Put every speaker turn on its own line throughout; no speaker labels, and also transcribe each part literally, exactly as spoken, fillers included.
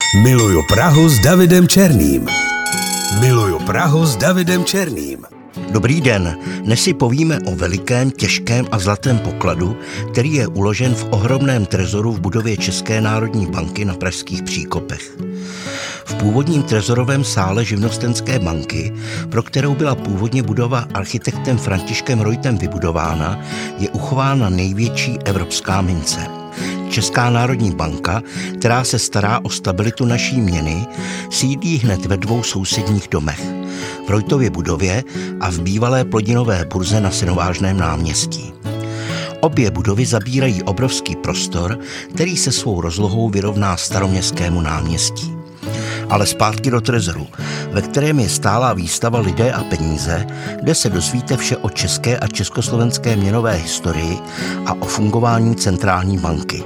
Miluju Prahu s Davidem Černým. Miluju Prahu s Davidem Černým.
Dobrý den, dnes si povíme o velikém, těžkém a zlatém pokladu, který je uložen v ohromném trezoru v budově České národní banky na pražských Příkopech. V původním trezorovém sále Živnostenské banky, pro kterou byla původně budova architektem Františkem Reutem vybudována, je uchována největší evropská mince. Česká národní banka, která se stará o stabilitu naší měny, sídlí hned ve dvou sousedních domech. V Reutově budově a v bývalé plodinové burze na Synovážném náměstí. Obě budovy zabírají obrovský prostor, který se svou rozlohou vyrovná Staroměstskému náměstí. Ale zpátky do trezoru, ve kterém je stálá výstava Lidé a peníze, kde se dozvíte vše o české a československé měnové historii a o fungování centrální banky.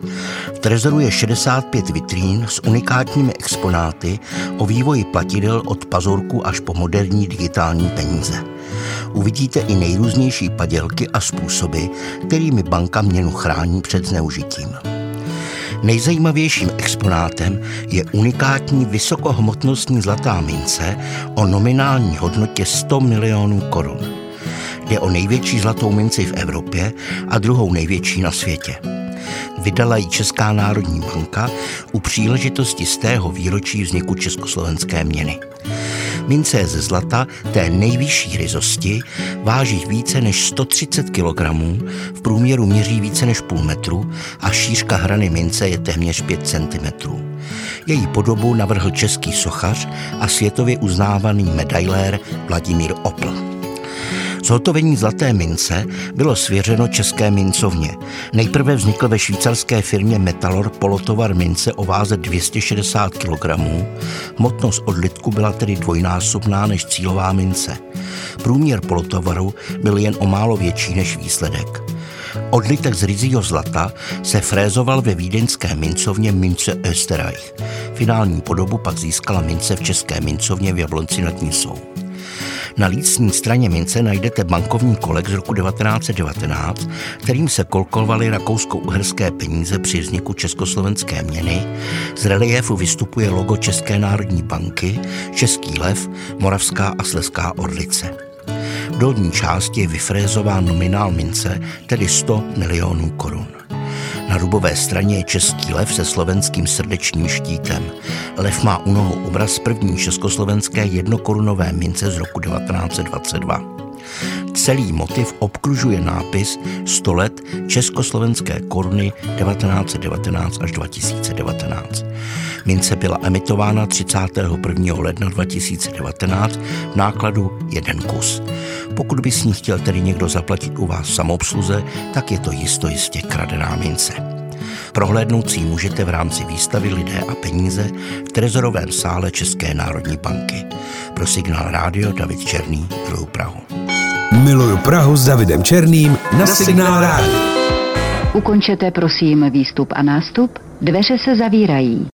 V trezoru je šedesát pět vitrín s unikátními exponáty o vývoji platidel od pazurku až po moderní digitální peníze. Uvidíte i nejrůznější padělky a způsoby, kterými banka měnu chrání před zneužitím. Nejzajímavějším exponátem je unikátní vysokohmotnostní zlatá mince o nominální hodnotě sto milionů korun. Jde o největší zlatou minci v Evropě a druhou největší na světě. Vydala ji Česká národní banka u příležitosti stého výročí vzniku československé měny. Mince je ze zlata té nejvyšší ryzosti, váží více než sto třicet kilogramů, v průměru měří více než půl metru a šířka hrany mince je téměř pět centimetrů. Její podobu navrhl český sochař a světově uznávaný medailér Vladimír Opl. Zhotovení zlaté mince bylo svěřeno České mincovně. Nejprve vznikl ve švýcarské firmě Metalor polotovar mince o váze dvě stě šedesát kilogramů. Hmotnost odlitku byla tedy dvojnásobná než cílová mince. Průměr polotovaru byl jen o málo větší než výsledek. Odlitek z ryzího zlata se frézoval ve vídeňské mincovně Mince Österreich. Finální podobu pak získala mince v České mincovně v Jablonci nad Nisou. Na lícní straně mince najdete bankovní kolek z roku devatenáct set devatenáct, kterým se kolkovaly rakousko-uherské peníze při vzniku československé měny. Z reliéfu vystupuje logo České národní banky, český lev, moravská a slezská orlice. V dolní části je vyfrézován nominál mince, tedy sto milionů korun. Na rubové straně je český lev se slovenským srdečním štítem. Lev má u nohou obraz první československé jednokorunové mince z roku devatenáct set dvacet dva. Celý motiv obkružuje nápis sto let československé koruny devatenáct set devatenáct až dva tisíce devatenáct. Mince byla emitována třicátého prvního ledna dva tisíce devatenáct v nákladu jeden kus. Pokud by s ní chtěl tedy někdo zaplatit u vás v samoobsluze, tak je to jisto jistě kradená mince. Prohlédnout si můžete v rámci výstavy Lidé a peníze v trezorovém sále České národní banky. Pro Signál Rádio David Černý, Miluju Prahu.
Miluju Prahu s Davidem Černým na Signál Rádio.
Ukončete prosím výstup a nástup, dveře se zavírají.